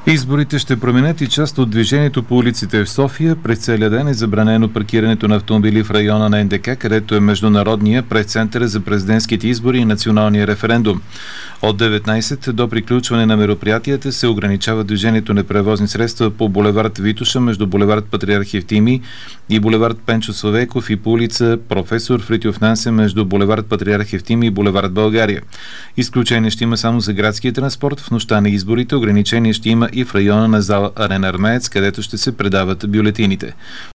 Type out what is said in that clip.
Изборите ще променят и част от движението по улиците в София. През целия ден е забранено паркирането на автомобили в района на НДК, където е международния пред-център за президентските избори и националния референдум. От 19 до приключване на мероприятията се ограничава движението на превозни средства по булевард Витоша между булевард Патриарх Евтимий и булевард Пенчо Славейков и по улица Професор Фритьоф Нансен между булевард Патриарх Евтимий и булевард България. Изключение ще има само за градския транспорт. В нощта на изборите ограничение ще има и в района на зала Арена Армеец, където ще се предават бюлетините.